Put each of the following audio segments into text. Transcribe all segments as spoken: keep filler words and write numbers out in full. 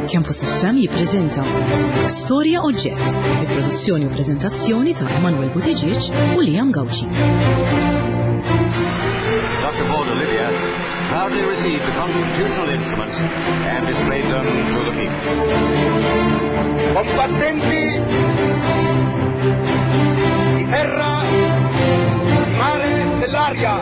Campus F M jippreżenta Storja Oġġett, il-produzzjoni u preżentazzjoni ta' Manuel Buttigieg u Liam Gauci. Doctor Baudelaire proudly received the constitutional instruments and displayed them to the people. Combattenti di terra, di mare, dell'aria.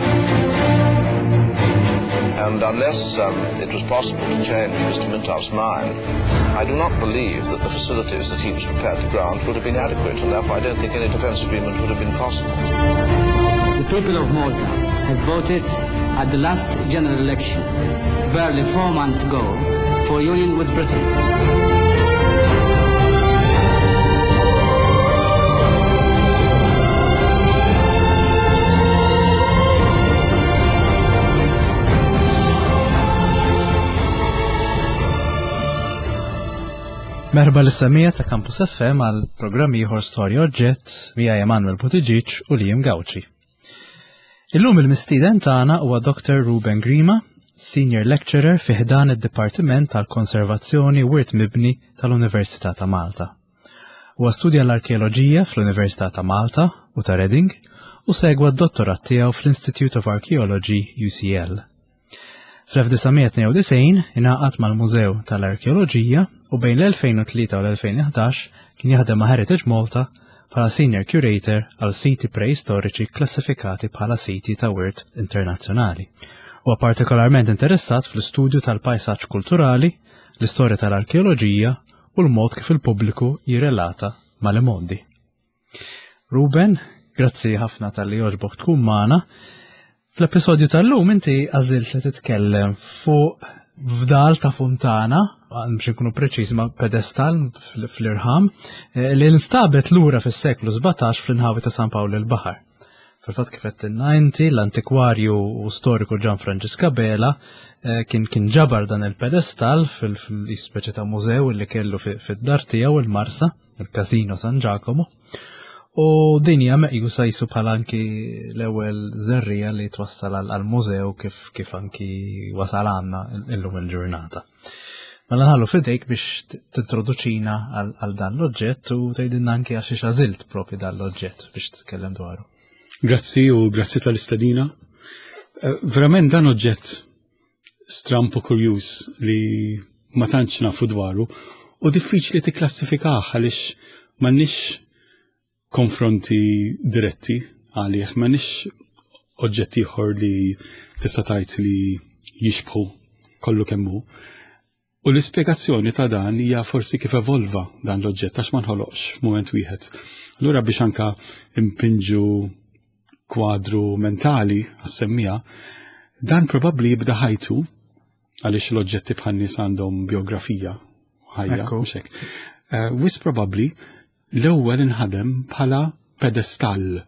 And unless um, it was possible to change Mister Mintoff's mind, I do not believe that the facilities that he was prepared to grant would have been adequate, and therefore I don't think any defence agreement would have been possible. The people of Malta have voted at the last general election, barely four months ago, for union with Britain. Merħba l-istamija ta' Campus F M għal programmi ieħor Storja Oġġett miegħi Manuel Buttigieg u Liam Gauci. Illum il-mistieden tagħna huwa Doctor Ruben Grima, Senior Lecturer fi ħdan id-Dipartiment tal-Konservazzjoni u Wirt Mibni tal-Università ta' Malta. Huwa studja l-arkeoloġija fl-Università ta' Malta u ta' Reading u segwa d-dottorat tiegħu fl-Institute of Archaeology U C L. fl-elf tisgħemija tnejn u disgħin ingħaqad mal-Mużew tal-Arkeoloġija u bejn l-elfejn u tlieta u l-elfejn u ħdax kien jaħdem ma' Heritage Malta bħala Senior Curator għal siti preistoriċi klassifikati bħala siti ta' wirt internazzjonali. Huwa partikolarment interessat fl-istudju tal-pajsaġġ kulturali, l-istorja tal-arkeoloġija u l-mod kif il-pubbliku jirrelata mal-imondi. Ruben, grazzi ħafna tal-li jogħġbok tkun magħna. Fl-episodju tal-lum inti għażilt li titkellem fuq fdal ta' fontana, biex nkunu preċiżi ma' pedestal fl-Irħam, li nstabet lura fis-seklu sebgħetax fl-inħawi ta' San Pawl il-Baħar. Fil-fatt kif qed inti l-antikwarju u storiku Gian Francisca Bela kien kien ġabar dan il-pedestal fil-ispeċi ta' mużew li kellu fid-dar tiegħu il-Marsa, il-Casino San Giacomo. U din hija meqjusa jisu bħala anki l-ewwel żerrija li twassal għall-mużew kif kif anki wasal għandna illum il-ġurnata. Mela nħallu fidejk biex tintroduċina għal dan l-oġġett u tgħidilna anki għax ix għażilt propri dan l-oġġett biex titkellem dwaru. Grazzi u grazzi tal-istedina. Verament dan oġġett stramp u kurjuż li ma tantx nafu dwaru u diffiċli tikklassifikah għaliex m'għandniex konfronti diretti għalih, m'għandniex oġġetti ieħor li tista' tgħid li jixbħu kollu kemm hu. U l-ispjegazzjoni ta' dan hija forsi kif evolva dan l-oġġett għax ma nħoloqx f'mument wieħed. Allura biex anka impinġu kwadru mentali għas-semmija, dan probabbli jibda ħajtu għaliex l-oġġetti bħal nies għandhom biografija ħajja mhux hekk. Uh, wis probabbli l-ewwel inħadem bħala pedestal.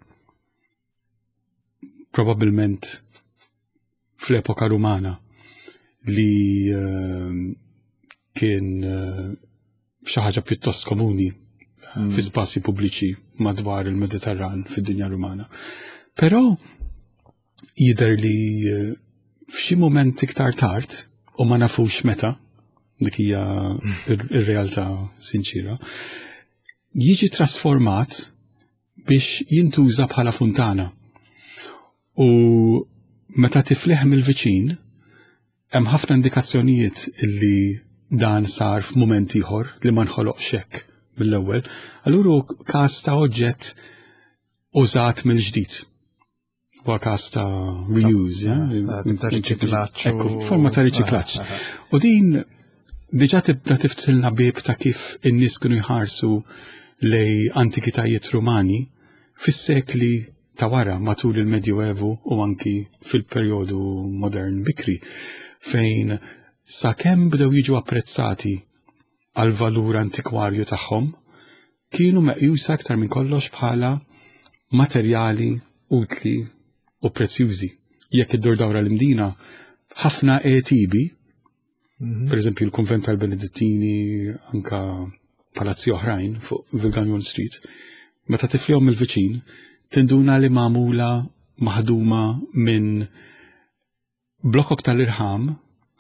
Probabbilment fl-epoka Rumana li uh, kien uh, xi ħaġa pjuttost komuni mm. fi spazji pubbliċi madwar il-Mediterran fid-dinja Rumana. Però jidher li uh, f'xi mument iktar tard u ma nafux meta, dik hija ir-realtà sinċira, jiġi trasformat biex jintuża bħala funtana. U meta tifleħ mill-viċin, hemm ħafna indikazzjonijiet illi dan sar f'mument ieħor li ma nħoloqx hekk mill-ewwel. Allura każ ta' oġġett użat mill-ġdid. Huwa każ ta' reuse, ja? Forma ta' riċiklaġġ. U din diġà tibda tiftilna bieb ta' kif in-nies kienu jħarsu lej antikitajiet Rumani fis-sekli ta' wara matul il-Medjuevu u anki fil-perjodu modern bikri, fejn sakemm bdew jiġu apprezzati għal valur antikwarju tagħhom, kienu meqjusa aktar minn kollox bħala materjali utli u prezzjużi. Jekk iddur dawra l-imdina ħafna etibi, mm-hmm. per eżempju l-Kunvent tal-Benedettini, anka palazzi oħrajn fuq Vilganion Street, meta tiflihom il-viċin, tinduna li magħmula maħduma minn blokkok tal-irħam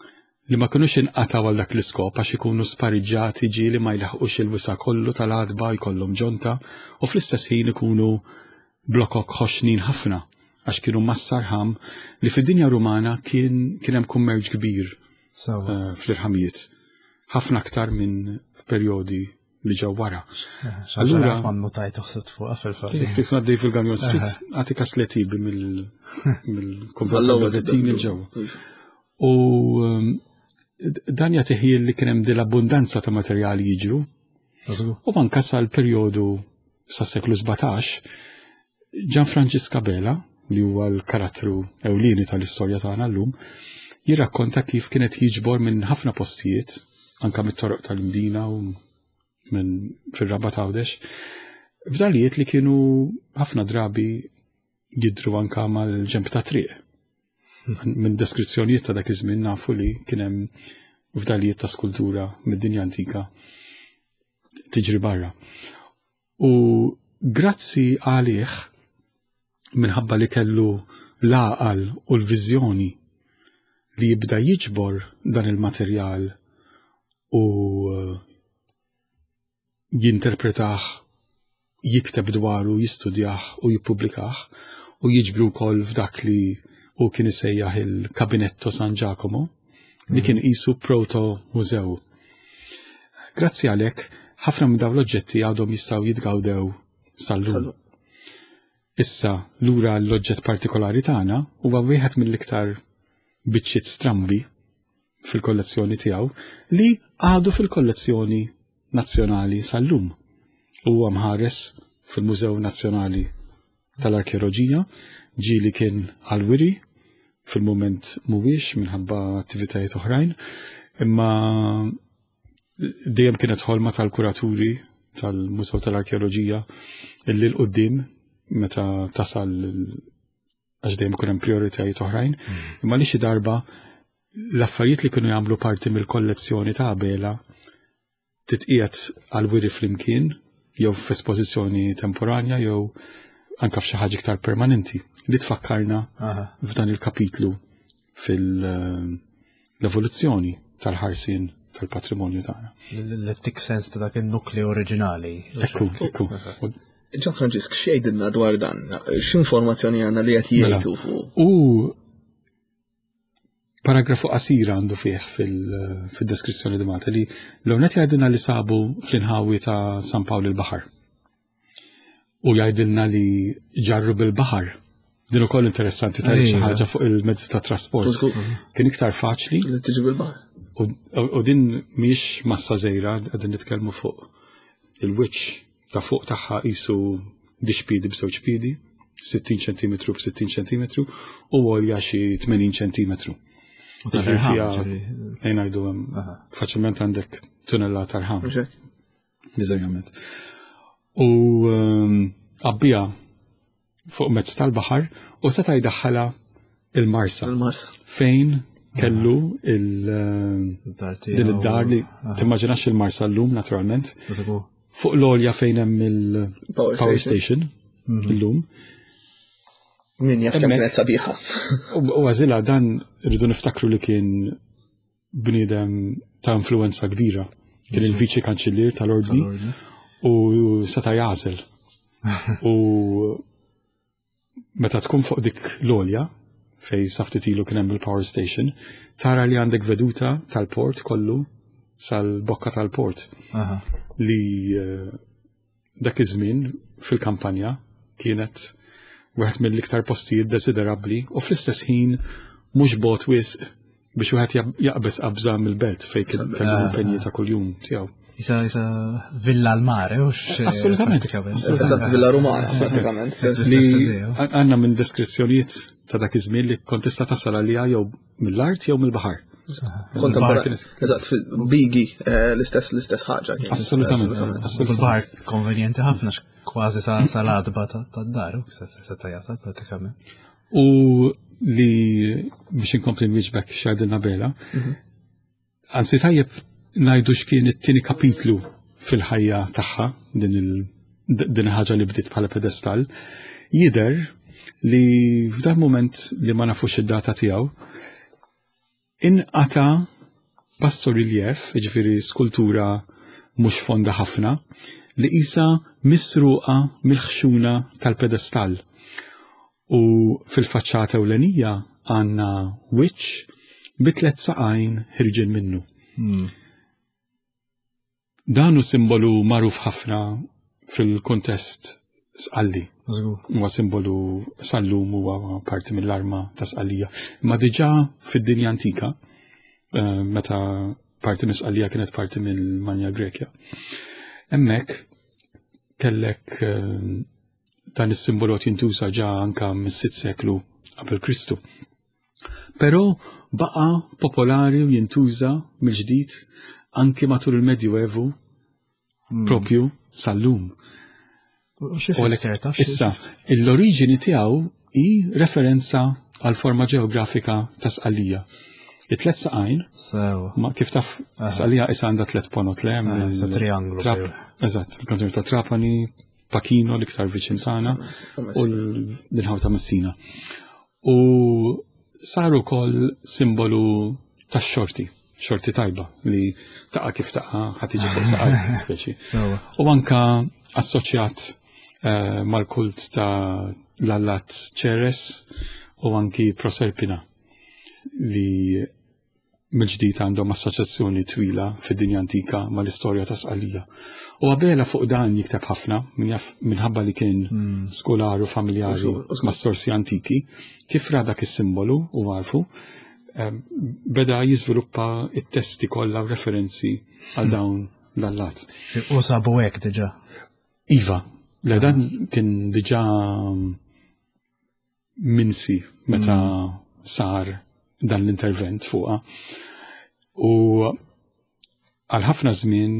li ma kinux inqataw għal dak l-iskop għax ikunu spariġġati ġieli ma jlaħqux il-wisa kollu tal-għadba jkollhom ġonta u fl-istess ħin ikunu blokok ħoxnin ħafna għax kienu massarħam li fid-dinja Rumana kien kien hemm kummerġ kbir uh, fl-irħamijiet. Ħafna aktar minn f'perjodi li ġew wara. Allura mammu tajt uħsib fuq fil-faddi. Tik ngħaddej fil-Ganjon Street, għati kasletibi mill-konvertiti il-ġewwa. U dan jagħti li kien hemm dil-abbundanza ta' materjali jiġru. U anke sal-perjodu sas-seklu sebgħatax, Gianfrancesco Bela, li huwa l-karattru ewlieni tal-istorja tagħna llum, jirrakkonta kif kienet jiġbor minn ħafna postijiet, anke mit-toroq tal-Mdina u minn fil-Rabba Tawdex, f'dalijiet li kienu ħafna drabi jidru anka mal-ġemp ta' triq. Minn deskrizzjonijiet ta' dak iż-żmien nafu li kien hemm f'dalijiet ta' skultura mid-dinja antika tiġri barra. U grazzi għalih minħabba li kellu l-għaqal u l-viżjoni li jibda jiġbor dan il-materjal u jinterpretaħ, jikteb dwaru, jistudjaħ u jippubblikaħ u jiġbru wkoll f'dak li u kien isejjaħ il-Kabinetto San Giacomo li kien qisu proto-mużew. Grazzi għalhekk, ħafna minn dawn l-oġġetti għadhom jistgħu jitgawdew sal-lum. Issa lura l-oġġett partikolari tagħna huwa wieħed mill-iktar biċċiet strambi fil-kollezzjoni tiegħu li għadu fil-kollezzjoni nazzjonali sal-lum. Huwa mħares fil-Mużew Nazzjonali tal-Arkeoloġija, ġieli kien għal-wiri, fil-moment mhuwiex minħabba attivitajiet oħrajn, imma dejjem kienet ħolma tal-kuraturi tal-Mużew tal-Arkeoloġija illi l-qudiem meta tasal għax dejjem kun hemm prioritajiet oħrajn, imma li xi darba l-affarijiet li kienu jagħmlu parti mill-kollezzjoni ta' Bela titqiegħed għal-wiri flimkien jew f'espożizzjoni temporanja jew anke f'xi ħaġa iktar permanenti li tfakkarna f'dan il-kapitlu fil-evoluzzjoni tal-ħarsien tal-patrimonju tagħna. L-tik sens ta' dak in-nukleo oriġinali. Ekku, ekku. Gianfrancesco, xejdilna dwar dan, x'informazzjoni għandna li qed jgħidu fuq? U paragrafu qasir għandu fih fil-deskrizzjoni dimata li l-għonet jgħidilna li sabu fl-inħawi ta' San Pawl il-Bahar. U jgħidilna li ġarru bil-bahar. Din ukoll interessanti ta' xi ħaġa fuq il-mezzi ta' trasport. Kien iktar faċli. Li tiġi bil-bahar. U din mhix massa żejra qegħdin nitkellmu fuq il-wiċċ ta' fuq tagħha qisu dixpidi b'żewġ pidi, sittin ċentimetru b'sittin ċentimetru u għolja xi tmenin ċentimetru. Ejnajdu faċilment għandek tunnella tarħam. Biżarjament. U qabbija fuq mezz tal-baħar u seta' jdaħħala il-marsa. Fejn kellu din id-dar li timmaġinax il-marsa llum naturalment. Fuq l-olja fejn hemm il-power station llum. Min jaf kemm kienet sabiħa. U għażilha dan rridu niftakru li kien bniedem ta' influenza kbira. Kien il-viċi kanċillier tal-ordni u seta' jagħżel. U meta tkun fuq dik l-olja fej saftitilu kien hemm il-power station, tara li għandek veduta tal-port kollu sal-bokka tal-port. Li dak iż-żmien fil-kampanja kienet wieħed mill-iktar postijiet desiderabbli u fl-istess ħin mhux bot wisq biex wieħed jaqbes qabża mill-belt fejn kellu impenji ta' kuljum tiegħu. Isa isa villa l-mare u Assolutament. Eżatt villa Rumana, pratikament. Li għandna minn deskrizzjonijiet ta' dak iż-żmien li kont tista' tasal għaliha jew mill-art jew mill-baħar. Eżatt, bigi l-istess l-istess ħaġa. Assolutament. Il-baħar konvenjenti ħafna kważi sal-adba tad-dar, seta' jasal pratikament. U li biex inkompli nwieġbek x'għidilna Bela, anzi tajjeb ngħidu x'kien it-tieni kapitlu fil-ħajja tagħha din ħaġa li bdiet bħala pedestal, jidher li f'dan moment li ma nafux id-data tiegħu inqata basso relief, ġifieri skultura mhux fonda ħafna, li qisha misruqa mill-ħxuna tal-pedestal. U fil-faċċata ewlenija għandna wiċċ bi tliet saqajn ħirġin minnu. Mm. Dan hu simbolu magħruf ħafna fil-kuntest sqalli. Huwa simbolu sallum huwa parti mill-arma ta' sqallija. Ma diġà fid-dinja antika, uh, meta parti mis-sqallija kienet parti mill-Manja Grekja. Hemmhekk kellek uh, dan is-simbolu jintuża ġa anke mis-sitt seklu qabel Kristu. Però baqa popolari u jintuża mill-ġdid anke matul il-Medjuevu mm. propju sallum. Issa, l-oriġini tiegħu hi referenza għal forma ġeografika ta' sqallija. It-tlet saqajn, ma kif taf sqallija issa għandha tliet ponot le ta' triangolu. Eżatt, il-kontinent ta' Trapani, Pakino l-iktar viċin tagħna u l-inħaw ta' Messina. U saru wkoll simbolu tax-xorti, xorti tajba li taqa' kif taqa' ħadd tiġi fuq saqajn speċi. U anke assoċjat Uh, mal-kult ta' l-allat ċeres u anki Proserpina li mill-ġdid għandhom assoċjazzjoni twila fid-dinja antika mal-istorja ta' sqallija. U Abela fuq dan jikteb ħafna minħabba li kien mm. skolaru familjari mas-sorsi antiki, kif ra dak is-simbolu u għarfu, um, beda jiżviluppa it-testi kollha u referenzi għal dawn l-allat. U sabu hekk diġà. Iva. Le dan kien diġà minsi meta mm. sar dan l-intervent fuqha. U għal ħafna żmien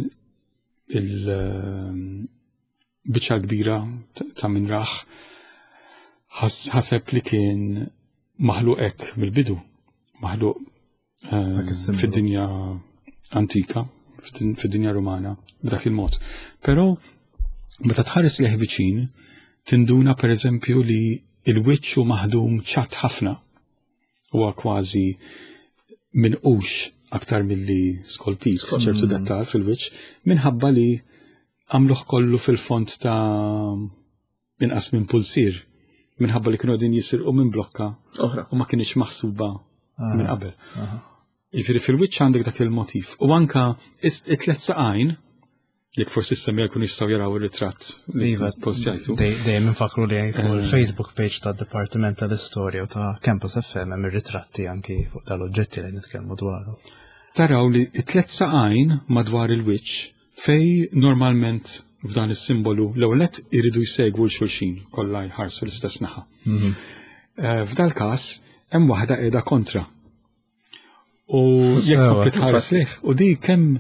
il-biċċa kbira ta' min raħ ħaseb li kien maħluq hekk mill-bidu, maħluq uh, fid-dinja antika, fid-dinja Rumana, b'dak il-mod. Però meta tħares leħ viċin, tinduna per eżempju li il-wiċċ maħdum ċat ħafna. Huwa kważi minqux aktar milli skolpit ċertu dettal fil-wiċċ, minħabba li għamluh kollu fil-font ta' inqas minn pulsir, minħabba li kienu din jisirqu minn blokka u ma kienx maħsuba minn qabel. Jiġifieri fil-wiċċ għandek dak il-motiv. U anke it-tliet saqajn jekk forsi s-semija kun jistaw jaraw il-ritratt li postjajtu. Dejjem infakru li il-Facebook page ta' Departiment tal-Istorja u ta' Campus F M hemm ir-ritratti anki fuq tal-oġġetti li nitkellmu dwaru. Taraw li t-tliet saqajn madwar il-wiċċ fej normalment f'dan is-simbolu l-ewwel nett iridu jsegwu l-xulxin kollha jħarsu l-istess naħa. F'dal każ hemm waħda qiegħda kontra. U jekk tkompli tħares lejh u di kemm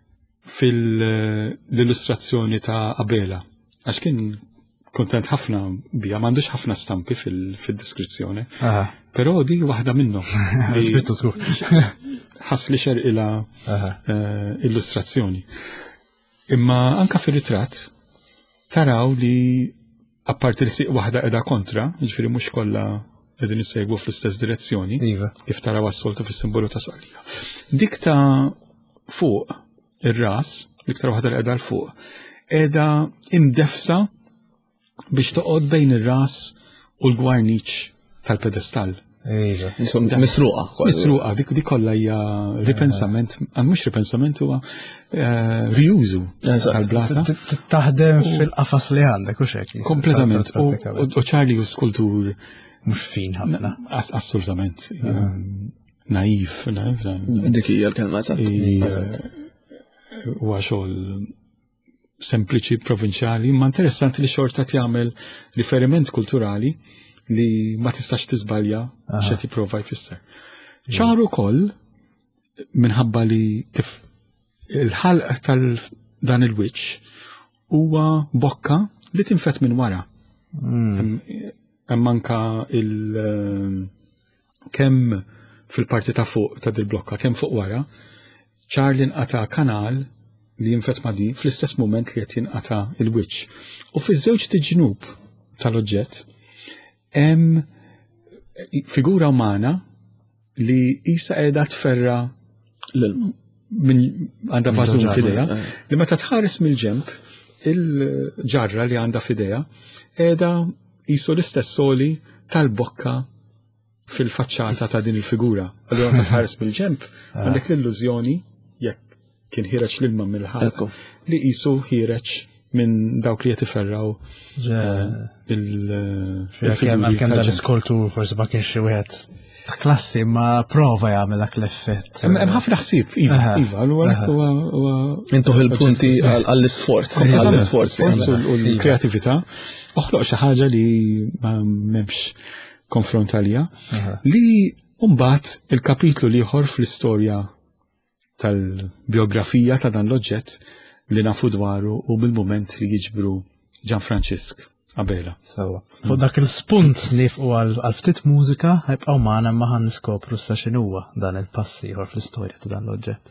fil-illustrazzjoni ta' Abela, għax kien kontent ħafna bija, m'għandux ħafna stampi fil-deskrizzjoni, però di waħda minnhom. Ħass li xerqilha illustrazzjoni. Imma anke fir-ritratt taraw li apparti li siq waħda qiegħda kontra, jiġifieri mhux kollha qegħdin isegwu fl-istess direzzjoni, kif taraw as-soltu fis-simbolu ta' sqallija. Dik ta' fuq ir-ras, l-iktar waħda li qiegħda l fuq, qiegħda imdefsa biex toqgħod bejn ir-ras u l-gwarniċ tal-pedestal. Misruqa. Misruqa, dik dik kollha hija ripensament, mhux ripensament huwa riużu tal-blata. Taħdem fil-qafas li għandek u xek. Kompletament. U ċarli u skultur mhux fin ħafna. Assolutament. Naif, naif. Dik hija l-kelma huwa xogħol sempliċi provinċjali, ma interessanti li xorta jagħmel riferiment kulturali li ma tistax tiżbalja x'qed jipprova jfisser. ċar ukoll minħabba li kif il-ħalq tal dan il-wiċċ huwa bokka li tinfet minn wara. Hemm anke il kemm fil-parti ta' fuq ta' dil-blokka, kemm fuq wara, ċar li nqata' kanal li jinfet ma' di fl-istess moment li qed jinqata' il-wiċċ. U fiż-żewġ tiġnub tal-oġġett hemm figura umana li isa qiegħda tferra għandha vażun f'idejha li meta tħares mill-ġemp il-ġarra li għandha f'idejha qiegħda qisu l-istess soli tal-bokka fil-faċċata ta' din il-figura. Allura meta tħares mill-ġemp għandek l-illużjoni jekk kien ħireġ l-ilma mill-ħalq li qisu ħireġ minn dawk li jtiferraw il-figuri tal-iskoltur forsi ma kienx xi wieħed klassi ma prova jagħmel dak l-effett. Hemm ħafna ħsieb, iva, iva, huwa intuħ il-punti għall-isforz, għall-isforz u l-kreatività oħloq xi ħaġa li m'hemmx konfront għalija li mbagħad il-kapitlu li ieħor fl-istorja tal-biografija ta' dan l-oġġett li nafu dwaru u bil-moment li jiġbru Gianfrancesco Abela. Sawa. Fuq dak il-spunt li fqu għal-ftit mużika ħajbqgħu magħna ma ħan niskopru sa x'inhuwa dan il-pass ieħor fl-istorja ta' dan l-oġġett.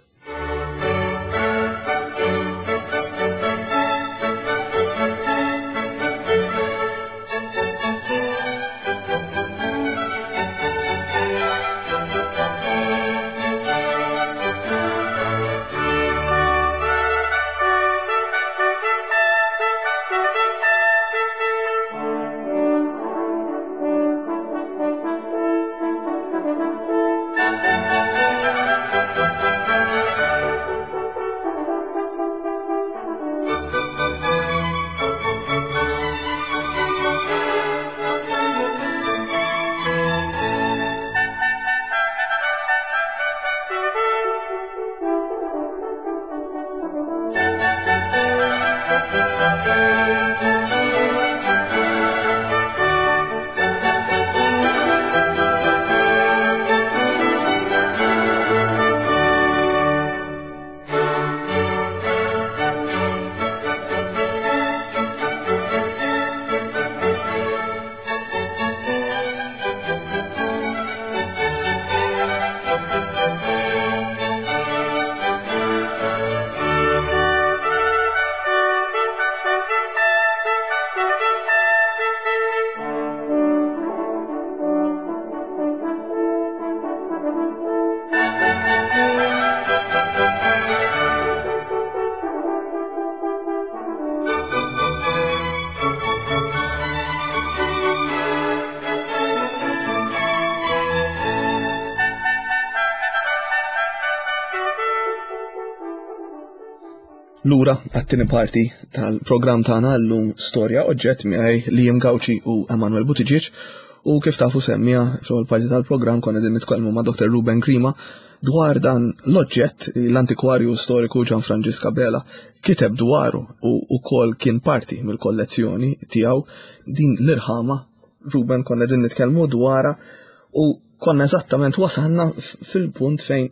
Lura għattini parti tal-program tagħna llum storja oġġett miegħi Liam Gawci u Emanuel Buttigieg u kif tafu semmija fil-parti tal-program konna din nitkellmu ma' Doktor Ruben Grima dwar dan l-oġġett l-antikwarju storiku Gianfrancesco Abela kiteb dwaru u wkoll kien parti mill-kollezzjoni tiegħu din l-irħama Ruben konna din nitkellmu dwarha u konna eżattament wasalna fil-punt fejn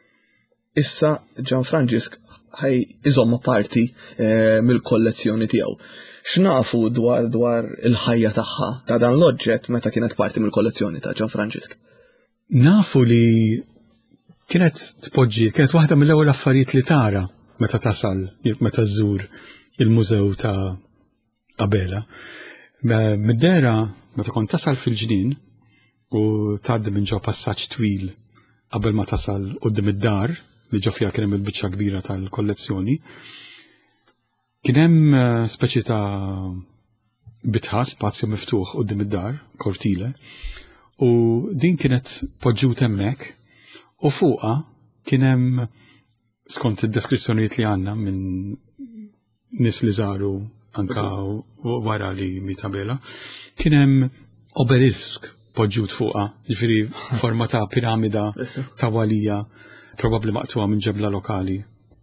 issa Gianfrancesco ħaj iżomma parti mill-kollezzjoni tiegħu. X'nafu dwar dwar il-ħajja tagħha ta' dan l-oġġett meta kienet parti mill-kollezzjoni ta' Gianfrancesco? Nafu li kienet tpoġġi, kienet waħda mill-ewwel affarijiet li tara meta tasal, meta żżur il-mużew ta' Abela. Mid-dera meta kont tasal fil-ġnien u tgħaddi minn ġew passaġġ twil qabel ma tasal quddiem id-dar li ġo fija kien hemm il-biċċa kbira tal-kollezzjoni. Kien hemm speċi ta' bitħa spazju miftuħ quddiem id-dar, kortile, u din kienet poġġut hemmhekk u fuqha kien hemm skont id-deskrizzjonijiet li għandna minn nies li żaru anka wara li miet Abela, kien hemm obelisk poġġut fuqha, jiġifieri forma ta' piramida ta' walija probabbli maqtuha minn ġebla lokali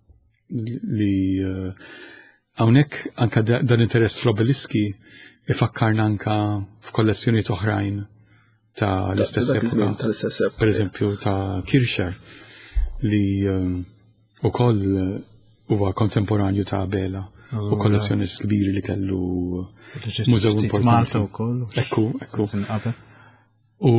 li hawnhekk anka dan interess fl-obeliski ifakkarna anka f'kollezzjonijiet oħrajn ta' l-istess epoka, per eżempju ta' Kircher li ukoll huwa kontemporanju ta' Abela u kollezzjonist kbiri li kellu mużew importanti. Ekku, ekku. U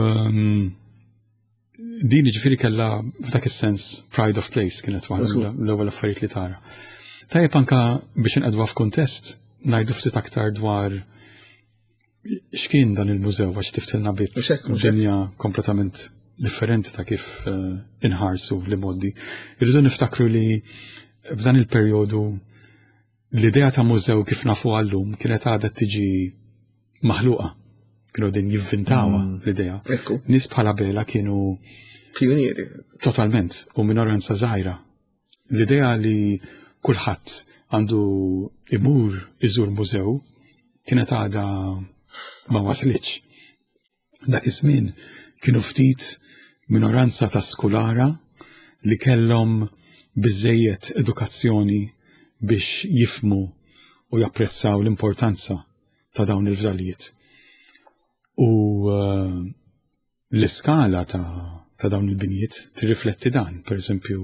din ġifiri kella f'dak is-sens pride of place kienet waħda l-ewwel affarijiet li tara. Tajjeb anka biex inqedwa f'kuntest ngħidu ftit aktar dwar x'kien dan il-mużew għax tiftilna bit dinja kompletament differenti ta' kif uh, inħarsu li moddi. Irridu niftakru li f'dan il-perjodu l-idea ta' mużew kif nafu għallum kienet għadha tiġi maħluqa. Kienu din jivvintawa mm. l-idea. Ekku. Nis bħala Bela kienu pionieri. Totalment, u minoranza żgħira. L-idea li kulħadd għandu imur iżur mużew kienet għadha ma waslitx. Dak iż-żmien kienu ftit minoranza ta' skulara li kellhom biżejjed edukazzjoni biex jifmu u japprezzaw l-importanza ta' dawn il-fdalijiet. U uh, l-iskala ta', ta' dawn il-binijiet tirrifletti dan, per esempio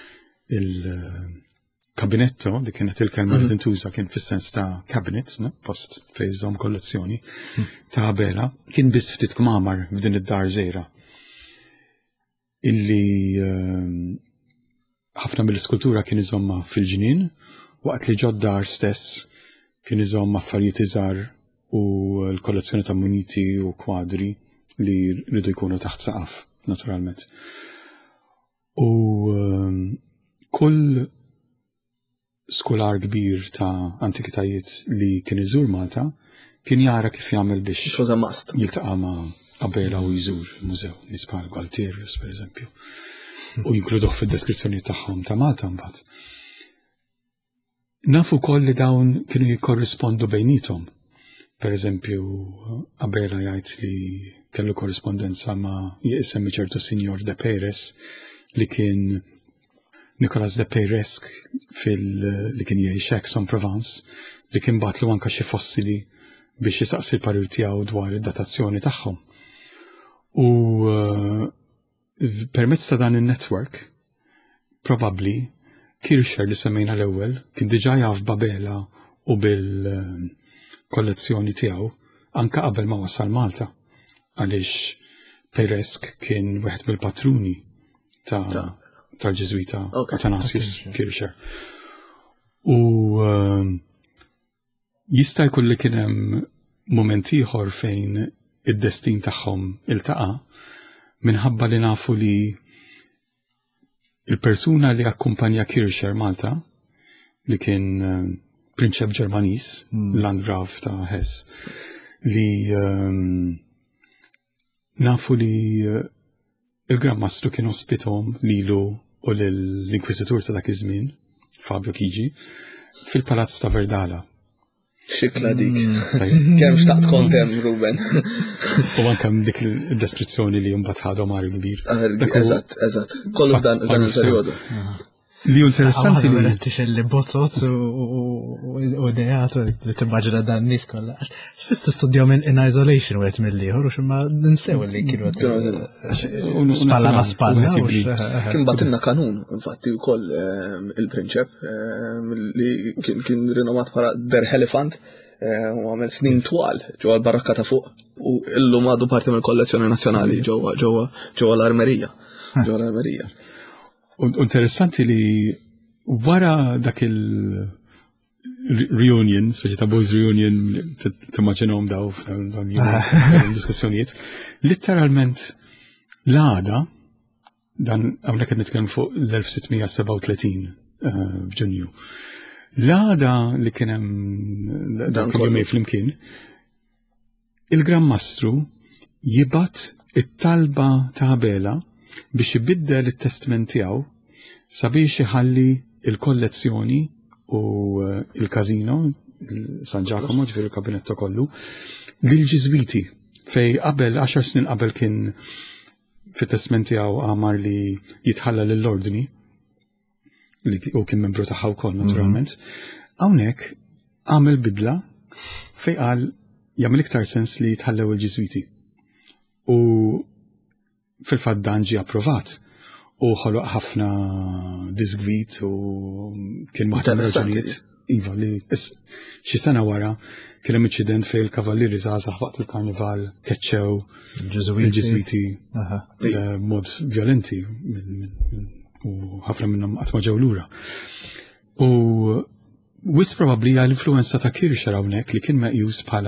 il-kabinetto, uh, li kienet il-kelma li tintuża kien fis-sens ta' cabinet, no? Post fejżhom kollezzjoni mm. ta' Bela, kien biss ftit kmamar f'din id-dar żgħira illi ħafna uh, mill-iskultura kien iżomma fil-ġnien, waqt li ġoddar stess kien iżomma affarijiet iżgħar u l-kollezzjoni ta' muniti u kwadri li rridu jkunu taħt saqaf, naturalment. U um, kull skular kbir ta' antikitajiet li kien iżur Malta kien jara kif jagħmel biex jiltaqa' ma' Bela u jżur il-mużew, nies bħal Gualterius, per eżempju. U jinkluduh fid-deskrizzjoni tagħhom ta' Malta mbagħad. Nafu wkoll li dawn kienu jikkorrispondu bejnietom. Per eżempju, Bela jgħid li kellu korrispondenza ma' jisemmi ċertu Signor de Peres li kien Nicolas de Peresque fil li kien jgħix Aix-en-Provence li kien batlu anke xi fossili biex jisaqsi l-parir tiegħu dwar id-datazzjoni tagħhom. U uh, permezz ta' dan il-network, probabbli Kircher li semmejna l-ewwel kien diġà jaf Bela u bil-kollezzjoni uh, tiegħu anke qabel ma wasal Malta, għaliex Peresque kien wieħed mill-patruni ta' tal-Ġeżwita okay. Athanasius okay. Kircher. U uh, jista' jkun li kien hemm mument ieħor fejn id-destin tagħhom iltaqa' minħabba li nafu li il-persuna li akkumpanja Kircher Malta li kien uh, prinċep Ġermaniż, mm. Landgraf ta' Hesse, li um, nafu li uh, il-Gran Mastru kien ospitom lilu u l-Inkwizitur ta' dak iż-żmien, Fabio Chigi, fil-Palazz ta' Verdala. Xikla dik. Kemm xtaqt kontem, Ruben. U anke dik il-deskrizzjoni li mbagħad ħadhom għar il-kbir. Eżatt, eżatt. Kollu dan il-perjodu. Li interessanti li għattix li bozzot u dejat u t-immaġina dan nis kolla. Sfist t-studjom in isolation u għet mill-liħor u ximma ninsew li kienu għet spalla ma spalla. Kien batinna kanun, infatti u koll il-prinċep li kien rinomat para Der Elephant u għamil snin twal ġewa l-barakka ta' fuq u illu madu parti mill-kollezzjoni nazjonali ġewa l-armerija. Ġewa l-armerija. Interessanti li wara dak il-reunion, speċi ta' boys reunion, t-immaġinom daw f'dan il-diskussjonijiet, literalment l-għada, dan għamlek għed nitkellem fuq l-elf sittmija seba' u tletin f'Ġunju. L-għada li kienem dan kien fl-imkien, il-Gran Mastru jibat it-talba ta' Bela biex jibiddel il-testament tiegħu sabiex iħalli il-kollezzjoni u il-kazino, San Giacomo, ġifier il-kabinetto kollu, lil-Ġiżwiti fej qabel għaxar snin qabel kien fit-testament tiegħu għamar li jitħalla lill-ordni li u kien membru tagħha wkoll naturalment. Hawnhekk għamel bidla fej qal jagħmel iktar sens li jitħallew il-Ġiżwiti. U fil-fatt dan ġie approvat u ħoloq ħafna disgwit u kien waħda raġunijiet iva li xi sena wara kien hemm inċident fejn il-kavallieri żgħażagħ waqt il-karnival keċċew il-Ġiżwiti b'mod violenti u ħafna minnhom qatt ma ġew lura. U wis probabbli hija l-influenza ta' Kircher hawnhekk li kien meqjus bħala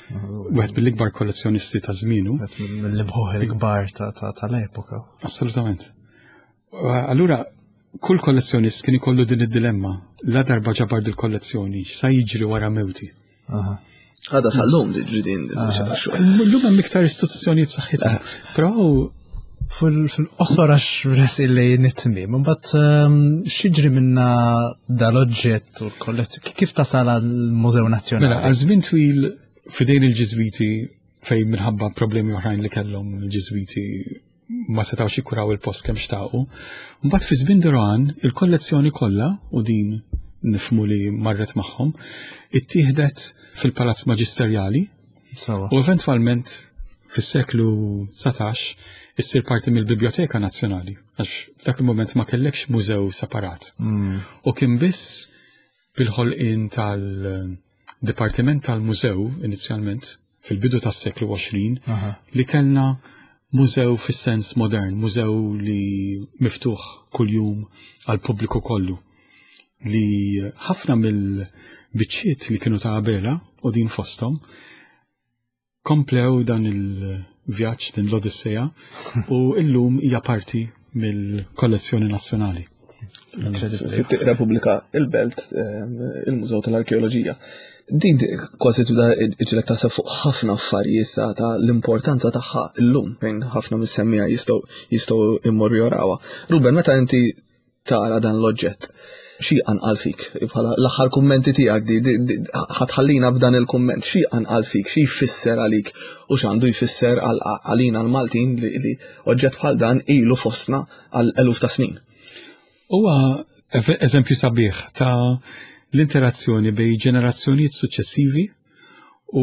Wieħed mill-ikbar kollezzjonisti ta' żmienu. Mill-imħuħ il-kbar tal-epoka. Assolutament. Allura, kull kollezzjonist kien ikollu din id-dilemma, la darba ġabar dil-kollezzjoni, sa jiġri wara mewti. Għada sal-lum diġri din. L-lum hemm iktar istituzzjoni b'saħħitha. Però fil-qosor għax res illi nitmi, mbagħad x'jiġri minna dal-oġġett u l-kollezzjoni, kif tasal għall-Mużew Nazzjonali? Mela, għal żmien twil fidejn il-Ġiżwiti fejn minħabba problemi oħrajn li kellhom il-Ġiżwiti ma setawx jikkuraw il-post kemm xtaqu. Mbagħad fi żmien Duran il-kollezzjoni kollha u din nifmu li marret magħhom ittieħdet fil-Palazz Maġisterjali u eventwalment fis-seklu satax issir parti mill-Biblioteka Nazzjonali għax f'dak il-moment ma kellekx mużew separat. U kien biss bil-ħolqien tal-Dipartiment tal-Mużew inizjalment fil-bidu tas-seklu għoxrin li kellna mużew fis-sens modern, mużew li miftuħ kuljum għal pubbliku kollu. Li ħafna mill-biċċiet li kienu ta' qabela u din fosthom komplew dan il-vjaġġ din l-Odisseja u illum hija parti mill-kollezzjoni nazzjonali. Repubblika il-Belt, il-Mużew tal-Arkeoloġija. Din kważi tibda iġlek tasab fuq ħafna affarijiet ta' l-importanza tagħha llum bejn ħafna mis-semmija jistgħu jistgħu immorru jorawha. Ruben, meta inti tara dan l-oġġett, xi anqal fik bħala l-aħħar kummenti tiegħek ħatħallina b'dan il-kumment, xi anqal fik, xi jfisser għalik u x'għandu jfisser għalina l-Maltin li oġġett bħal dan ilu fostna għal eluf ta' snin. Huwa eżempju sabiħ ta' l-interazzjoni bej ġenerazzjonijiet suċċessivi u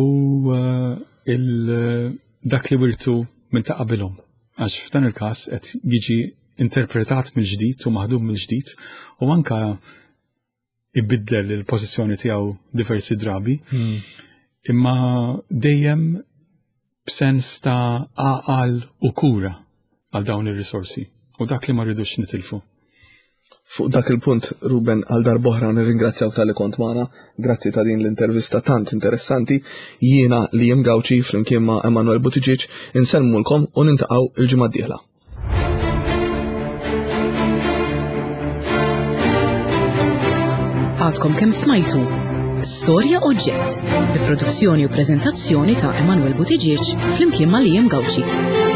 dak li wirtu minn ta' qabilhom. Għax f'dan il-każ qed jiġi interpretat mill-ġdid u maħdum mill-ġdid u anke ibiddel il-pożizzjoni tiegħu diversi drabi. Imma dejjem b'sens ta' għaqal u kura għal dawn ir-risorsi u dak li ma rridux nitilfu. Fuq dak il-punt, Ruben, għal darbohra nirringrazzjaw tal-li kont magħna, grazzi ta' din l-intervista tant interessanti, jiena Liam Gawci flimkien ma' Emanuel Buttigieg insellmulkom u nintaqgħu il-ġimgħa d-dieħla. Għadkom kemm smajtu Storja Oġġett bi produzzjoni u preżentazzjoni ta' Emanuel Buttigieg flimkien ma' Liam Gawci.